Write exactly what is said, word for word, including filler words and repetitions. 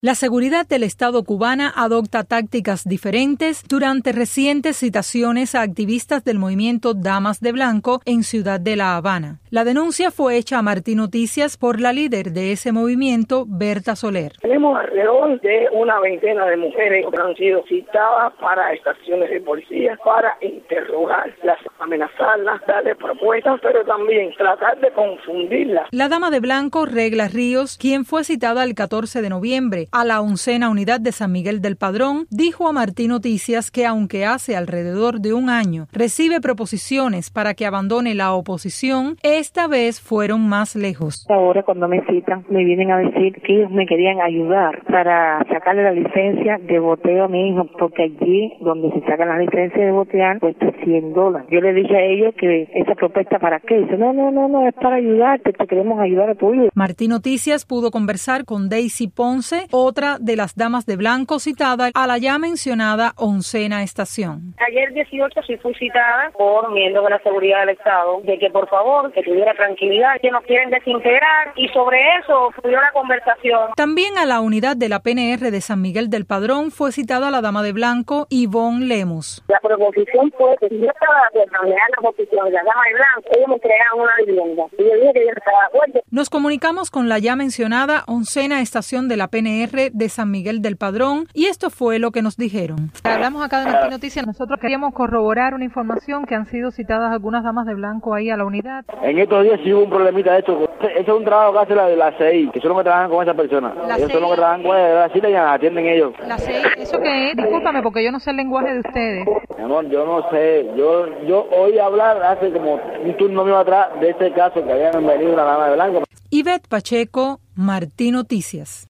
La seguridad del Estado cubana adopta tácticas diferentes durante recientes citaciones a activistas del movimiento Damas de Blanco en Ciudad de La Habana. La denuncia fue hecha a Martín Noticias por la líder de ese movimiento, Berta Soler. Tenemos alrededor de una veintena de mujeres que han sido citadas para estaciones de policía para interrogarlas, amenazarlas, darles propuestas, pero también tratar de confundirlas. La dama de blanco, Regla Ríos, quien fue citada el catorce de noviembre a la oncena unidad de San Miguel del Padrón, dijo a Martín Noticias que aunque hace alrededor de un año recibe proposiciones para que abandone la oposición, esta vez fueron más lejos. Ahora cuando me citan me vienen a decir que ellos me querían ayudar para sacarle la licencia de boteo a mi hijo, porque allí donde se sacan las licencias de botear cuesta cien dólares. Yo le dije a ellos que esa propuesta para qué. Dice, no, no, no, no, es para ayudarte, te queremos ayudar a tu hijo. Martín Noticias pudo conversar con Daisy Ponce, otra de las damas de blanco citada a la ya mencionada oncena estación. Ayer dieciocho sí fui citada por miembros de la seguridad del Estado, de que por favor, que tuviera tranquilidad, que nos quieren desintegrar, y sobre eso fluyó la conversación. También a la unidad de la P N R de San Miguel del Padrón fue citada la dama de blanco, Ivonne Lemus. La proposición fue que si yo estaba de acuerdo en la proposición de la dama de blanco, ellos me entregaron una vivienda, y yo dije que yo no estaba de acuerdo. Nos comunicamos con la ya mencionada oncena estación de la P N R de San Miguel del Padrón y esto fue lo que nos dijeron. Hablamos acá de Martín Noticias. Nosotros queríamos corroborar una información que han sido citadas algunas damas de blanco ahí a la unidad. En estos días sí hubo un problemita de esto. Ese es un trabajo que hace la de la C I, que son los que trabajan con esa persona. La ellos C I, son los que trabajan con ella, la cita y atienden ellos. La C I, ¿eso qué es? Discúlpame porque yo no sé el lenguaje de ustedes. Mi amor, yo no sé. Yo yo oí hablar hace como un turno mío atrás de este caso que habían venido una dama de blanco. Ivette Pacheco, Martín Noticias.